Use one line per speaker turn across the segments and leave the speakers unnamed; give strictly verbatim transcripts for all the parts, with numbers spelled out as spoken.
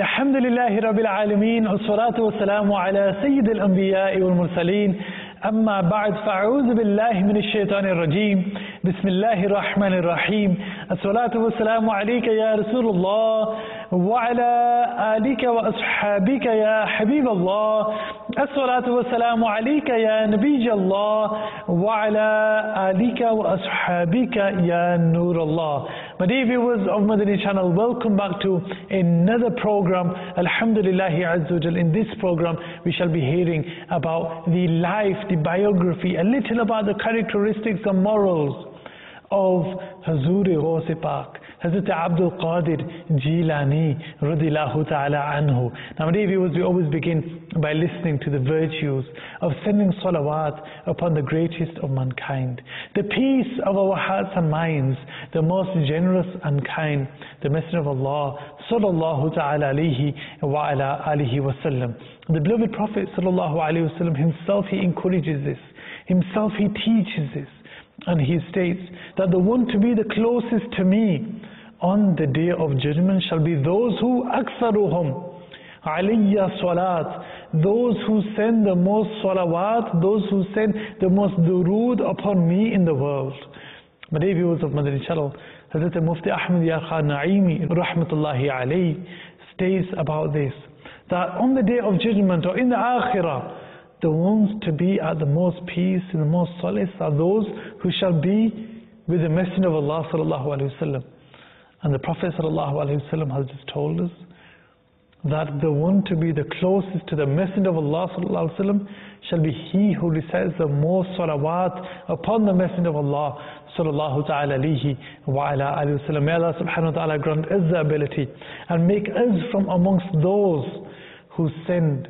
الحمد لله رب العالمين والصلاة والسلام على سيد الأنبياء والمرسلين أما بعد فأعوذ بالله من الشيطان الرجيم بسم الله الرحمن الرحيم الصلاة والسلام عليك يا رسول الله وعلى آلك وأصحابك يا حبيب الله الصلاة والسلام عليك يا نبي الله وعلى آلك وأصحابك يا نور الله. My dear viewers of Madani channel, welcome back to another program. Alhamdulillah Azza wa Jal. In this program we shall be hearing about the life, the biography, a little about the characteristics and morals of Hazur Ghaus Pak, Hazrat Abdul Qadir Jilani radiyallahu ta'ala anhu. Now my dear viewers, we always begin by listening to the virtues of sending salawat upon the greatest of mankind, the peace of our hearts and minds, the most generous and kind, the Messenger of Allah sallallahu ta'ala alayhi wa ala alihi wa sallam. The beloved Prophet sallallahu alayhi wa sallam himself, he encourages this, himself he teaches this. And he states that the one to be the closest to me on the day of judgment shall be those who aksaruhum aliyya salat, those who send the most salawat, those who send the most durood upon me in the world. My dear viewers of Madani channel, Hazrat Mufti Ahmad Yar Khan Naimi rahmatullahi alayhi states about this, that on the day of judgment or in the akhirah, the ones to be at the most peace and the most solace are those who shall be with the Messenger of Allah sallallahu alaihi wasallam. And the Prophet sallallahu alaihi wasallam has just told us that the one to be the closest to the Messenger of Allah sallallahu alaihi wasallam shall be he who recites the most salawat upon the Messenger of Allah sallallahu ta'ala alihi wa ala alihi wasallam. May Allah subhanahu wa ta'ala grant us the ability and make us from amongst those who send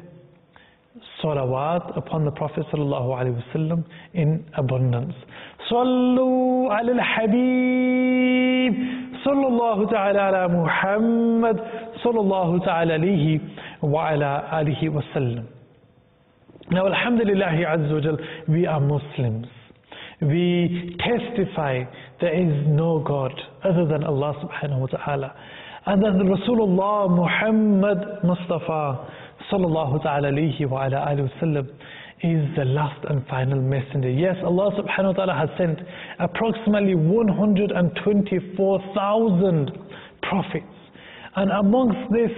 salawat upon the Prophet sallallahu alaihi wasallam in abundance. Sallu ala al-Habib sallallahu ta'ala ala Muhammad sallallahu ta'ala alihi wa ala alihi wasallam. Now alhamdulillah Azza wa Jal, we are Muslims. We testify there is no God other than Allah subhanahu wa ta'ala, and that Rasulullah Muhammad Mustafa sallallahu ta'ala alayhi wa ala alihi wasallam is the last and final messenger. Yes, Allah subhanahu wa ta'ala has sent approximately one hundred twenty-four thousand prophets, and amongst this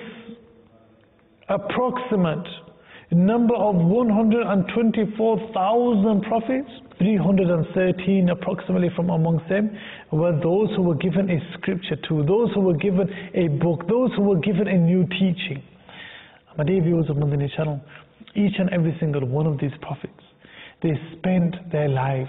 approximate number of one hundred twenty-four thousand prophets, three hundred thirteen approximately from amongst them were those who were given a scripture to, those who were given a book, those who were given a new teaching. My dear viewers of Madani channel, each and every single one of these prophets, they spent their lives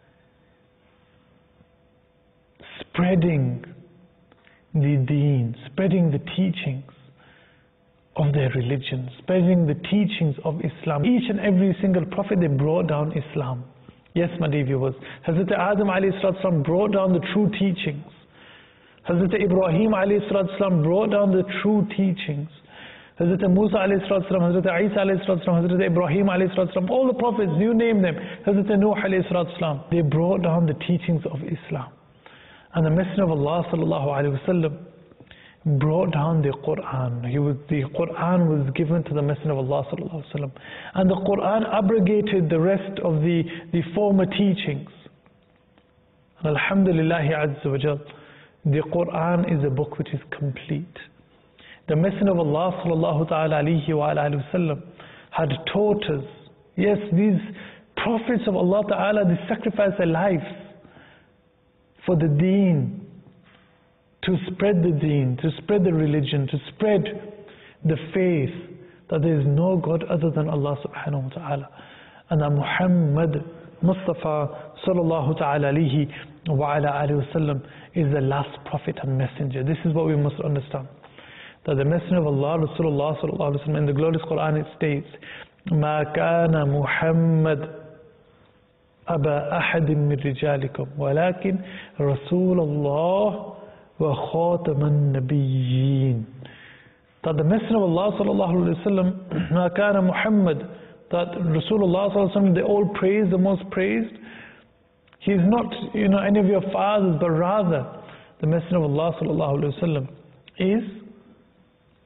spreading the deen, spreading the teachings of their religion, spreading the teachings of Islam. Each and every single prophet, they brought down Islam. Yes, my dear viewers, Hazrat Adam alayhi salatu brought down the true teachings. Hazrat Ibrahim alayhi salatu brought down the true teachings. Hazrat Musa alayhi salatu, Hazrat Isa alayhi salatu, Hazrat Ibrahim alayhi salatu, all the prophets, you name them, Hazrat Nuh alayhi salatu, they brought down the teachings of Islam. And the Messenger of Allah sallallahu alayhi wasallam brought down the Quran. He was, the Quran was given to the Messenger of Allah sallallahu alayhi wasallam, and the Quran abrogated the rest of the, the former teachings. And alhamdulillah Azza wa Jal, the Quran is a book which is complete. The Messenger of Allah sallallahu ta'ala alayhi wa alayhi wa sallam had taught us, yes, these prophets of Allah ta'ala, they sacrificed their lives for the deen, to spread the deen, to spread the religion, to spread the faith that there is no God other than Allah subhanahu wa ta'ala, and that Muhammad Mustafa sallallahu ta'ala alayhi wa ala alihi wa sallam is the last prophet and messenger. This is what we must understand, that the Messenger of Allah, Rasulullah sallallahu alaihi wasallam, in the glorious Quran it states, "Ma kana Muhammad aba ahadin min rijalikum, walakin Rasulullah wa khataman nabiyyin." That the Messenger of Allah sallallahu alaihi wasallam, "Ma kana Muhammad," that Rasulullah sallallahu alaihi wasallam, they all praise, the most praised. He is not, you know, any of your fathers, but rather the Messenger of Allah sallallahu alaihi wasallam is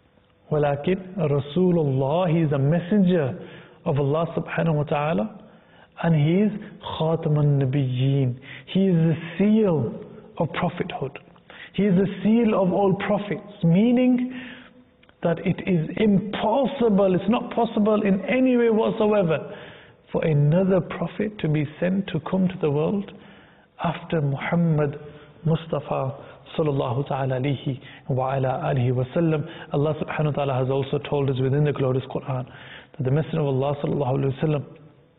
Walakin Rasulullah, he is a messenger of Allah subhanahu wa ta'ala, and he is Khataman Nabiyyin. He is the seal of prophethood. He is the seal of all prophets, meaning that it is impossible, it's not possible in any way whatsoever for another prophet to be sent to come to the world after Muhammad Mustafa sallallahu ta'ala alayhi wa ala alihi wa sallam. Allah subhanahu wa ta'ala has also told us within the glorious Quran that the Messenger of Allah sallallahu alayhi wa sallam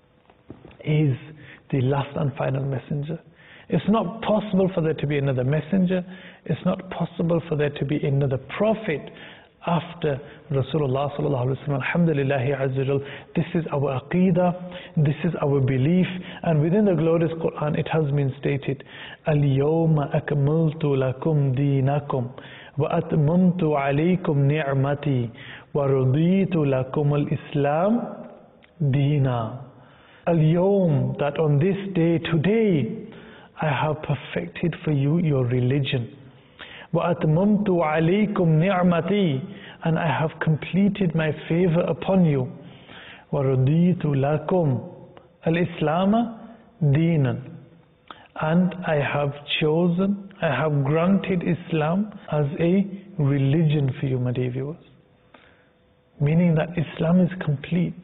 is the last and final messenger. It's not possible for there to be another messenger. It's not possible for there to be another prophet after Rasulullah sallallahu alaihi wasallam. Alhamdulillah azza wa jal. This is our aqeedah, this is our belief, and within the glorious Quran it has been stated, Al-yawma akmaltu lakum deenakum wa atmamtu alaykum ni'mati wa raditu lakum al-islam deena. Al-yawm, that on this day, today, I have perfected for you your religion. وَأَتْمَمْتُ عَلَيْكُمْ نِعْمَتِي, and I have completed my favor upon you. وَرَضِيتُ لَكُمْ الْإِسْلَامَ دِينًا, and I have chosen, I have granted Islam as a religion for you, my dear viewers. Meaning that Islam is complete.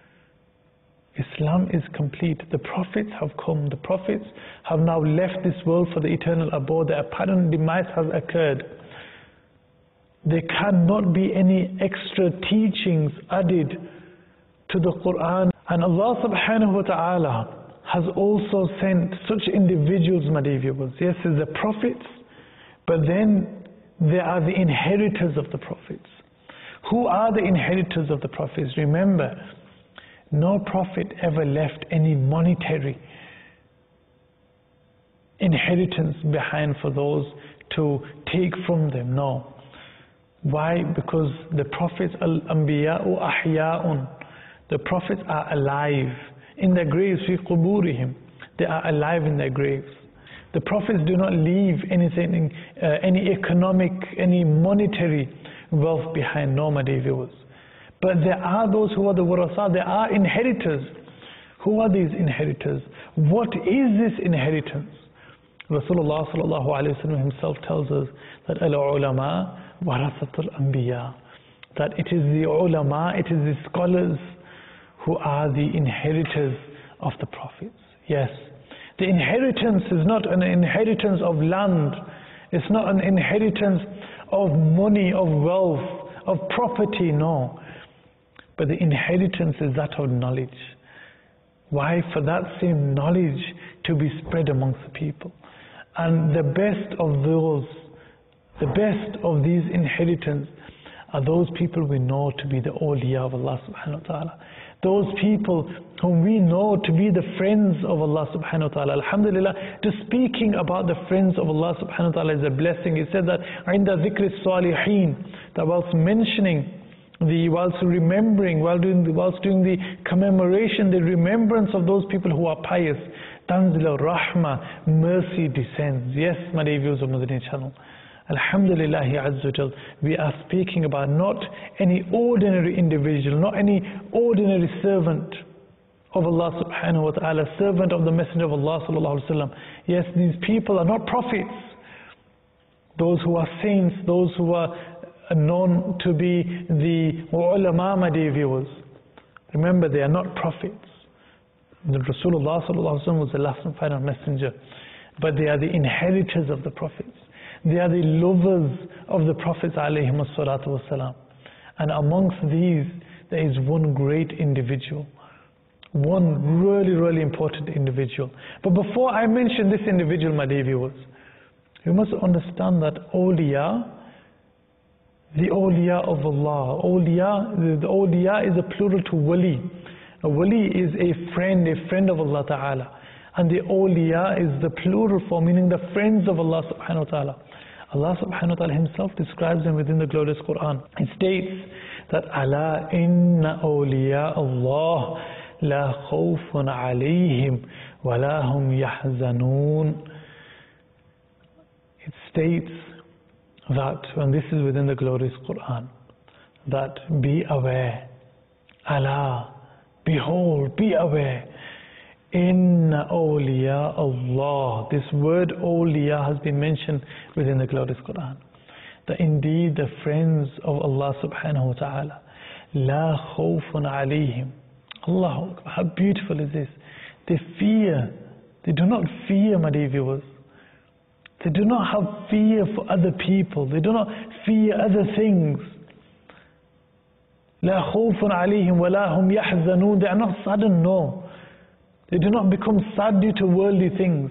Islam is complete. The prophets have come. The prophets have now left this world for the eternal abode. The apparent demise has occurred. There cannot be any extra teachings added to the Quran. And Allah subhanahu wa ta'ala has also sent such individuals, my dear viewers. Yes, there's the prophets, but then there are the inheritors of the prophets. Who are the inheritors of the prophets? Remember, no prophet ever left any monetary inheritance behind for those to take from them. No. Why? Because the prophets, al-anbiya'u ahya'un, the prophets are alive in their graves, fi quburihim. They are alive in their graves. The prophets do not leave anything, uh, any economic, any monetary wealth behind. No, my dear viewers. But there are those who are the warasa, there are inheritors. Who are these inheritors? What is this inheritance? Rasulullah sallallahu alayhi wa sallam himself tells us that al-ulama warasatul anbiya, that it is the ulama, it is the scholars who are the inheritors of the prophets. Yes, the inheritance is not an inheritance of land, it's not an inheritance of money, of wealth, of property, no. But the inheritance is that of knowledge. Why? For that same knowledge to be spread amongst the people. And the best of those, the best of these inheritance are those people we know to be the awliya of Allah subhanahu wa ta'ala. Those people whom we know to be the friends of Allah subhanahu wa ta'ala. Alhamdulillah, just speaking about the friends of Allah subhanahu wa ta'ala is a blessing. He said that عند ذكر الصالحين, that whilst mentioning the, whilst remembering, while doing the, whilst doing the commemoration, the remembrance of those people who are pious, Tanzil Rahma, mercy descends. Yes, my dear viewers of Madani channel. Alhamdulillah Azza wa Jal, we are speaking about not any ordinary individual, not any ordinary servant of Allah subhanahu wa ta'ala, servant of the Messenger of Allah sallallahu alaihi wasallam. Yes, these people are not prophets. Those who are saints, those who are known to be the ulama, my dear viewers. Remember, they are not prophets. The Rasulullah sallallahu alaihi wasallam was the last and final messenger, but they are the inheritors of the prophets. They are the lovers of the prophets alayhi salatu wasalam. And amongst these, there is one great individual, one really, really important individual. But before I mention this individual, my dear viewers, you must understand that awliya, the awliya of Allah, awliya, the, the awliya is a plural to wali. A wali is a friend, a friend of Allah Ta'ala. And the awliya is the plural form, meaning the friends of Allah Subhanahu wa Ta'ala. Allah Subhanahu wa Ta'ala himself describes them within the glorious Quran. It states that Ala inna awliya Allah la khawfun alayhim wa la hum yahzanun. It states that, and this is within the glorious Quran, that be aware. Allah, behold, be aware. Inna awliya Allah. This word awliya has been mentioned within the glorious Quran. That indeed the friends of Allah subhanahu wa ta'ala, la khawfun alayhim. Allahu Akbar, how beautiful is this? They fear, they do not fear, my dear viewers. They do not have fear for other people. They do not fear other things. La khawfun alayhim wa la hum yahzanun. They are not saddened, no. They do not become sad due to worldly things.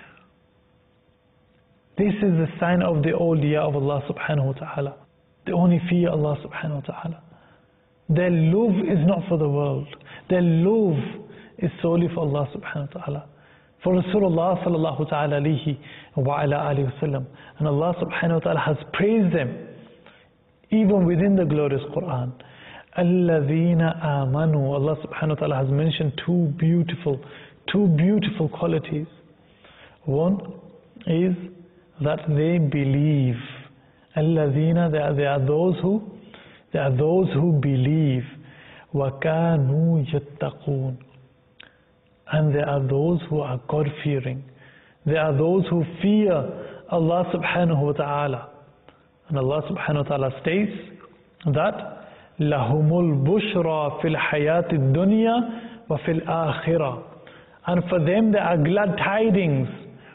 This is the sign of the awliya of Allah subhanahu wa ta'ala. They only fear Allah subhanahu wa ta'ala. Their love is not for the world. Their love is solely for Allah subhanahu wa ta'ala. For Rasulullah sallallahu ta'ala alayhi wa ala alihi wa sallam. And Allah subhanahu wa ta'ala has praised them even within the glorious Quran. Alladhina amanu. Allah subhanahu wa ta'ala has mentioned two beautiful, two beautiful qualities. One is that they believe. Alladhina, they are, they are those who, they are those who believe. وَكَانُوا يَتَّقُونَ. And there are those who are God-fearing. There are those who fear Allah subhanahu wa ta'ala. And Allah subhanahu wa ta'ala states that لَهُمُ الْبُشْرَى فِي الْحَيَاةِ الدُّنْيَا وَفِي الْآخِرَةِ. And for them there are glad tidings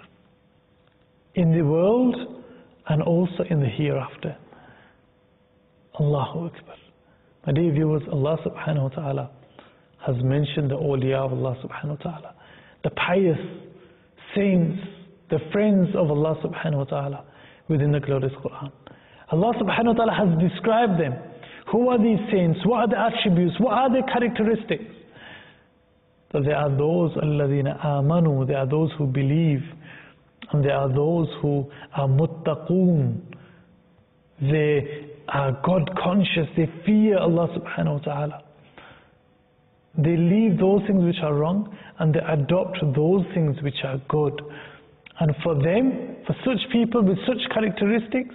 in the world and also in the hereafter. Allahu Akbar. My dear viewers, Allah subhanahu wa ta'ala has mentioned the awliya of Allah subhanahu wa ta'ala, the pious saints, the friends of Allah subhanahu wa ta'ala within the glorious Quran. Allah subhanahu wa ta'ala has described them. Who are these saints? What are the attributes? What are their characteristics? So there are those alladhina amanu, there are those who believe, and there are those who are muttaqoon. They are God conscious, they fear Allah subhanahu wa ta'ala. They leave those things which are wrong and they adopt those things which are good. And for them, for such people with such characteristics,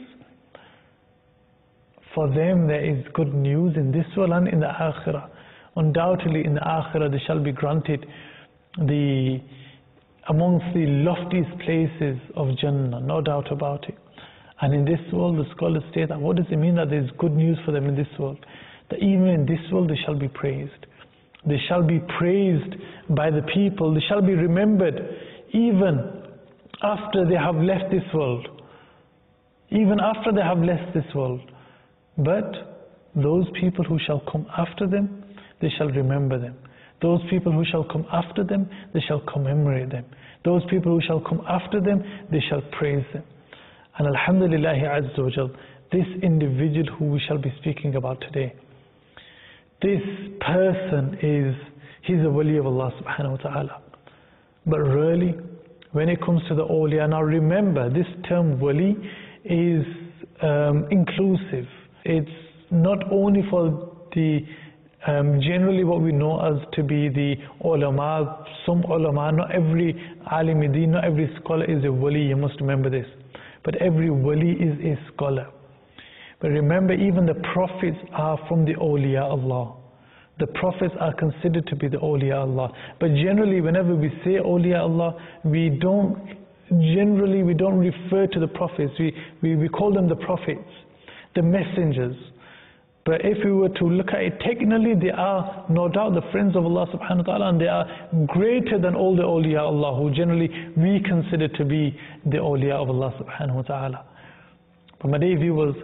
for them there is good news in this world and in the akhirah. Undoubtedly in the akhirah they shall be granted the amongst the loftiest places of Jannah, no doubt about it. And in this world, the scholars state that what does it mean that there is good news for them in this world? That even in this world they shall be praised. They shall be praised by the people. They shall be remembered even after they have left this world. Even after they have left this world. But those people who shall come after them, they shall remember them. Those people who shall come after them, they shall commemorate them. Those people who shall come after them, they shall praise them. And Alhamdulillah Azza wa Jal, this individual who we shall be speaking about today, this person is, he's a wali of Allah subhanahu wa ta'ala. But really, when it comes to the awliya, now remember, this term wali is um, inclusive. It's not only for the um, generally what we know as to be the ulama, some ulama, not every alim din, not every scholar is a wali, you must remember this. But every wali is a scholar. But remember, even the prophets are from the awliya Allah. The prophets are considered to be the awliya Allah. But generally, whenever we say awliya Allah, we don't, generally we don't refer to the prophets. We, we, we call them the prophets, the messengers. But if we were to look at it technically, they are no doubt the friends of Allah subhanahu wa ta'ala, and they are greater than all the awliya Allah, who generally we consider to be the awliya of Allah subhanahu wa ta'ala. But my dear viewers,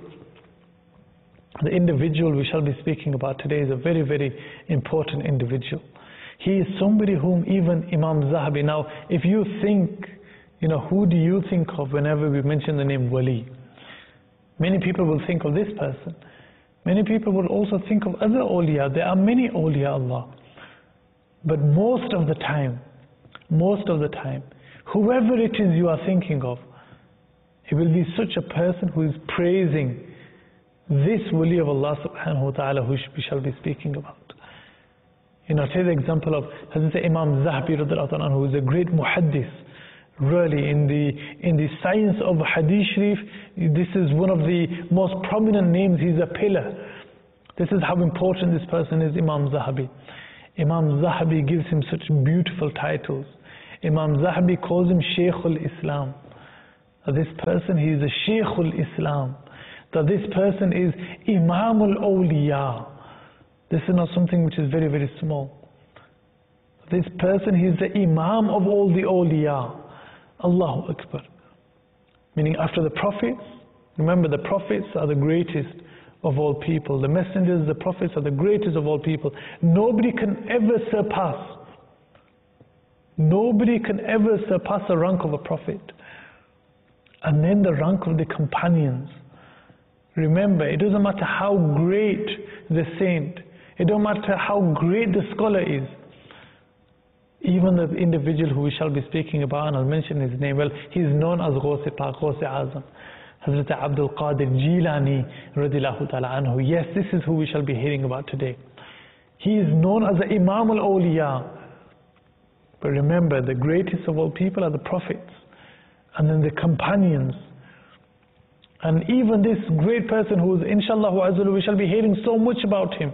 the individual we shall be speaking about today is a very, very important individual. He is somebody whom even Imam Zahabi, now if you think, you know, who do you think of whenever we mention the name wali? Many people will think of this person. Many people will also think of other awliya. There are many awliya Allah. But most of the time, most of the time, whoever it is you are thinking of, it will be such a person who is praising this wali of Allah subhanahu wa ta'ala who we shall be speaking about. You know, take the example of Hazrat Imam Zahabi radiallahu anhu, who is a great muhaddis. Really, in the in the science of Hadith Sharif, this is one of the most prominent names. He's a pillar. This is how important this person is, Imam Zahabi. Imam Zahabi gives him such beautiful titles. Imam Zahabi calls him Shaykhul Islam. This person, he is a Shaykhul Islam. That this person is Imamul Awliya. This is not something which is very, very small. This person, he is the Imam of all the Awliya. Allahu Akbar. Meaning after the prophets, remember the prophets are the greatest of all people. The messengers, the prophets are the greatest of all people. Nobody can ever surpass. Nobody can ever surpass the rank of a prophet. And then the rank of the companions. Remember, it doesn't matter how great the saint, it doesn't matter how great the scholar is. Even the individual who we shall be speaking about, and I'll mention his name, well, he's known as Ghaus Pak, Ghaus Azam, Hazrat Abdul Qadir Jilani radiyallahu ta'ala anhu. Yes, this is who we shall be hearing about today. He is known as the Imam al-Awliya. But remember, the greatest of all people are the prophets, and then the companions. And even this great person who is, inshallah, we shall be hearing so much about him.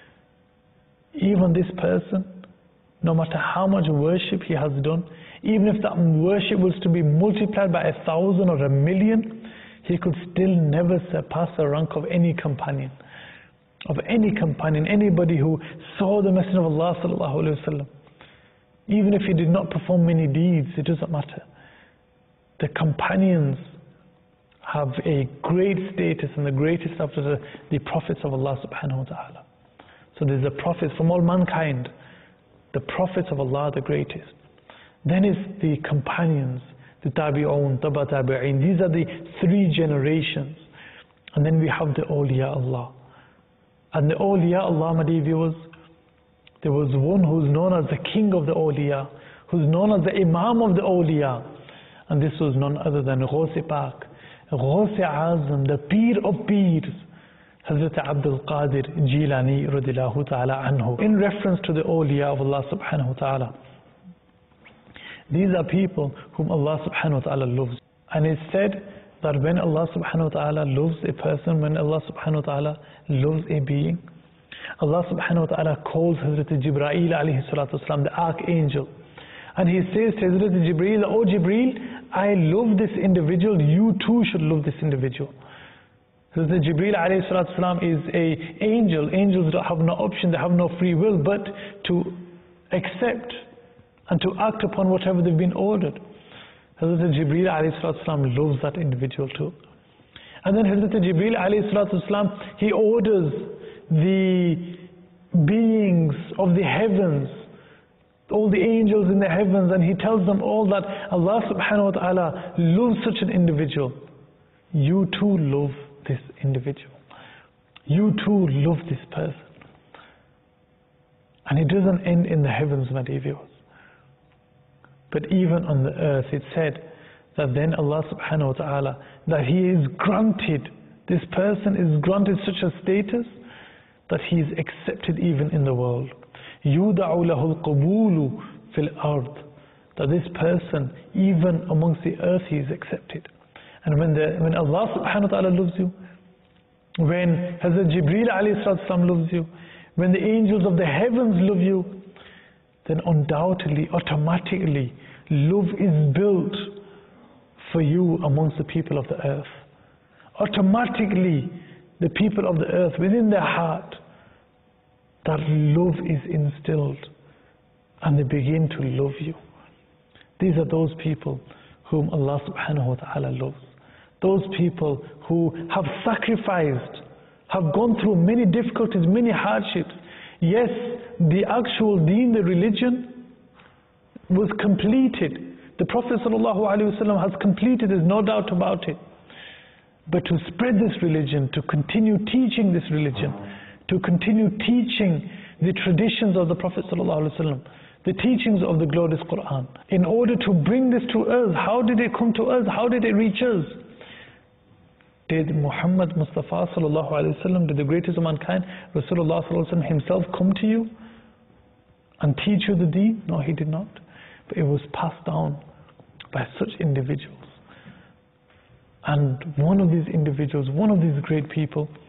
Even this person, no matter how much worship he has done, even if that worship was to be multiplied by a thousand or a million, he could still never surpass the rank of any companion. Of any companion, anybody who saw the Messenger of Allah sallallahu alaihi wasallam. Even if he did not perform many deeds, it doesn't matter. The companions have a great status, and the greatest after the, the prophets of Allah subhanahu wa ta'ala. So there's the prophets from all mankind. The prophets of Allah are the greatest. Then is the companions, the tabi'un, taba tabi'in. These are the three generations. And then we have the awliya Allah. And the awliya Allah, my dear viewers, there was one who's known as the king of the awliya, who's known as the imam of the awliya. And this was none other than Ghaus Pak, Ghaus Azam, the Peer of Peers, Hazrat Abdul Qadir Jilani radiyallahu ta'ala anhu. In reference to the awliya of Allah subhanahu wa ta'ala, these are people whom Allah subhanahu wa ta'ala loves. And it's said that when Allah subhanahu wa ta'ala loves a person, when Allah subhanahu wa ta'ala loves a being, Allah subhanahu wa ta'ala calls Hazrat Jibreel alayhi salatu wasalam, the archangel. And he says to Hazrat Jibreel, "Oh Jibreel, I love this individual, you too should love this individual." Hazrat Jibreel alayhi salatu wasalam is an angel. Angels have no option, they have no free will but to accept and to act upon whatever they've been ordered. Hazrat Jibreel alayhi salatu wasalam loves that individual too. And then Hazrat Jibreel alayhi salatu wasalam, he orders the beings of the heavens, all the angels in the heavens, and he tells them all that Allah subhanahu wa ta'ala loves such an individual. You too love this individual. You too love this person. And it doesn't end in the heavens, my dear viewers. But even on the earth, it said that then Allah subhanahu wa ta'ala, that he is granted, this person is granted such a status that he is accepted even in the world. يُودَعُ لَهُ الْقَبُولُ فِي الْأَرْضِ. That this person, even amongst the earth, he is accepted. And when, the, when Allah subhanahu wa ta'ala loves you, when Hazrat Jibreel alayhi salatu loves you, when the angels of the heavens love you, then undoubtedly, automatically, love is built for you amongst the people of the earth. Automatically, the people of the earth, within their heart, that love is instilled, and they begin to love you. These are those people whom Allah subhanahu wa ta'ala loves. Those people who have sacrificed, have gone through many difficulties, many hardships. Yes, the actual deen, the religion, was completed. The Prophet sallallahu alaihi wasallam has completed, there's no doubt about it. But to spread this religion, to continue teaching this religion, to continue teaching the traditions of the Prophet sallallahu alaihi wasallam, the teachings of the glorious Quran, in order to bring this to us. How did it come to us? How did it reach us? Did Muhammad Mustafa sallallahu alaihi wasallam, did the greatest of mankind, Rasulullah sallallahu alaihi wasallam himself come to you and teach you the deen? No, he did not. But it was passed down by such individuals. And one of these individuals, one of these great people,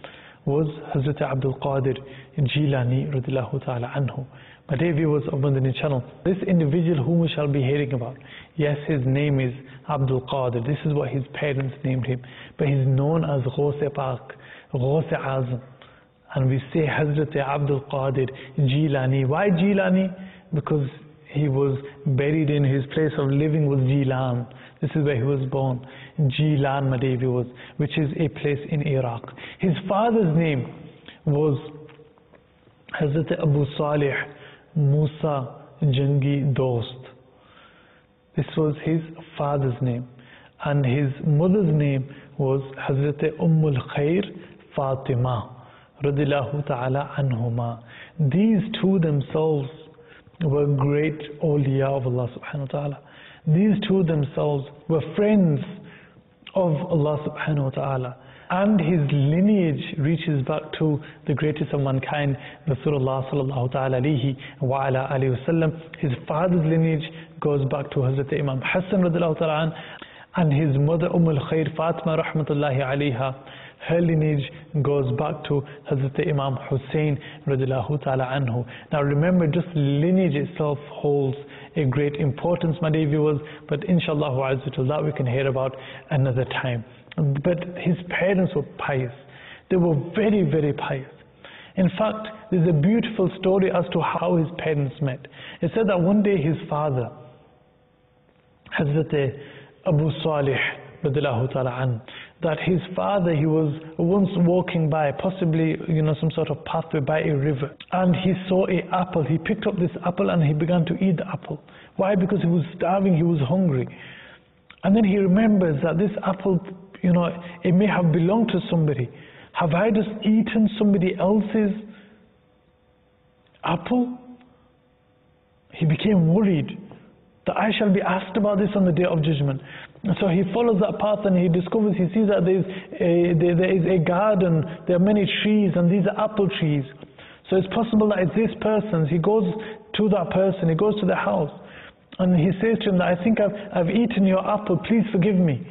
was Hazrat Abdul Qadir Jilani radiallahu ta'ala anhu. My dear viewers of Madani channel, this individual whom we shall be hearing about, yes, his name is Abdul Qadir. This is what his parents named him, but he's known as Ghaus-e Pak, Ghaus-e Azam. And we say Hazrat Abdul Qadir Jilani. Why Jilani? Because he was buried in his place of living was Jilan. This is where he was born, Jilan, my dear viewers, which is a place in Iraq. His father's name was Hazrat Abu Salih Musa Jangi Dost. This was his father's name, and his mother's name was Hazrat Ummul Khair Fatima radillahu ta'ala anhuma. These two themselves were great awliya of Allah subhanahu wa ta'ala. These two themselves were friends of Allah subhanahu wa ta'ala, and his lineage reaches back to the greatest of mankind, Rasulullah sallallahu ta'ala alayhi wa ala alihi wasallam. His father's lineage goes back to Hazrat Imam Hassan radillahu ta'ala an, and his mother Umm al-Khair Fatima rahmatullahi alayha, her lineage goes back to Hazrat Imam Hussein radillahu ta'ala anhu. Now remember, just lineage itself holds a great importance, my dear viewers, but inshallah that we can hear about another time. But his parents were pious. They were very, very pious. In fact, there's a beautiful story as to how his parents met. It said that one day his father, Hazrat Abu Salih radillahu ta'ala an, that his father, he was once walking by, possibly, you know, some sort of pathway by a river, and he saw an apple. He picked up this apple and he began to eat the apple. Why? Because he was starving, he was hungry. And then he remembers that this apple, you know, it may have belonged to somebody. Have I just eaten somebody else's apple? He became worried that I shall be asked about this on the day of judgment. So he follows that path and he discovers, he sees that there's a, there, there is a garden, there are many trees, and these are apple trees. So it's possible that it's this person's. He goes to that person, he goes to the house, and he says to him that I think I've, I've eaten your apple, please forgive me.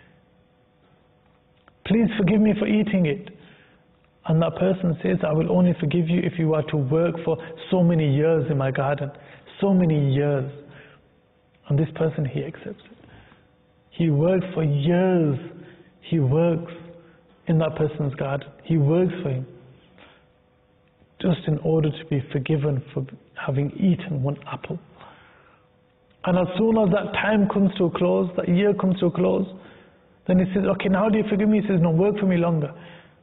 Please forgive me for eating it. And that person says, I will only forgive you if you are to work for so many years in my garden, so many years. And this person, he accepts it. He worked for years. He works in that person's garden. He works for him just in order to be forgiven for having eaten one apple. And as soon as that time comes to a close, that year comes to a close, then he says, okay, now do you forgive me? He says, no, work for me longer.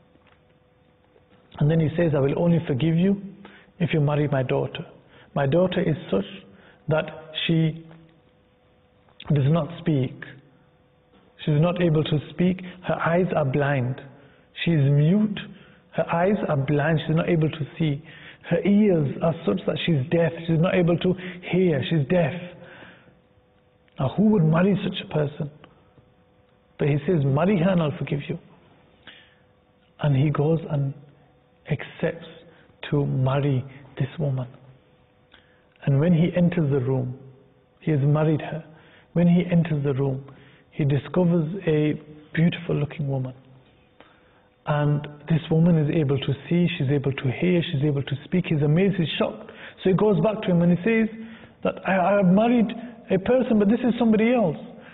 And then he says, I will only forgive you if you marry my daughter. My daughter is such that she does not speak. She's not able to speak. Her eyes are blind. She is mute. Her eyes are blind. She's not able to see. Her ears are such that she's deaf. She's not able to hear. She's deaf. Now, who would marry such a person? But he says, marry her and I'll forgive you. And he goes and accepts to marry this woman. And when he enters the room, he has married her. When he enters the room, he discovers a beautiful looking woman. And this woman is able to see, she's able to hear, she's able to speak. He's amazed, he's shocked. So he goes back to him and he says that I, I have married a person, but this is somebody else.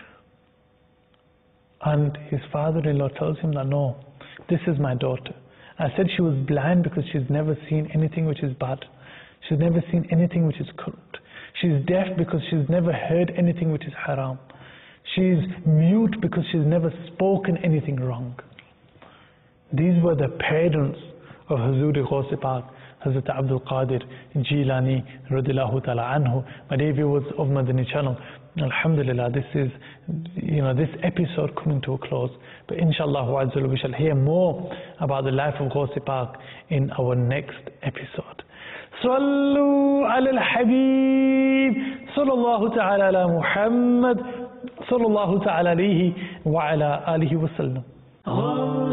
And his father-in-law tells him that no, this is my daughter. I said she was blind because she's never seen anything which is bad. She's never seen anything which is corrupt. She's deaf because she's never heard anything which is haram. She's mute because she's never spoken anything wrong. These were the parents of Hazur Ghaus-e Pak, Hazrat Abdul Qadir Jilani radillahu ta'ala anhu. My dear viewers of Madani channel, alhamdulillah, this is, you know, this episode coming to a close. But inshallah we shall hear more about the life of Ghaus-e Pak in our next episode. Sallu ala al-Habib, sallallahu ta'ala ala Muhammad, sallallahu ta'ala alayhi wa ala alihi wa sallam.